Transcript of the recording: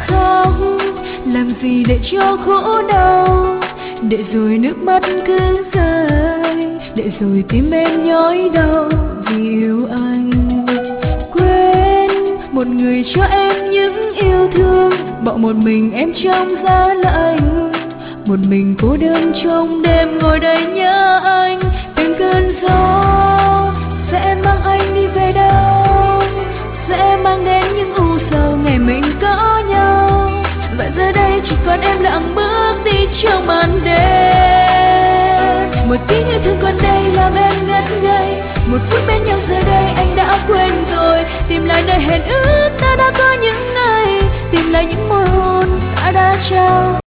khóc, làm gì để cho khổ đau, để rồi nước mắt cứ rơi, để rồi tim em nhói đau vì yêu anh. Quên một người cho em những yêu thương, bỏ một mình em trong giá lạnh, một mình cô đơn trong đêm ngồi đây nhớ anh. Từng cơn gió sẽ mang anh đi về đâu, sẽ mang đến những u sầu ngày mình có nhau. Và giờ đây chỉ còn em lặng bước đi trong màn đêm. Một tiếng yêu thương còn đây làm em ngất ngây, một phút bên nhau giờ đây anh đã quên rồi. Tìm lại nơi hẹn ước ta đã có những ngày, tìm lại những môi hôn ta đã trao.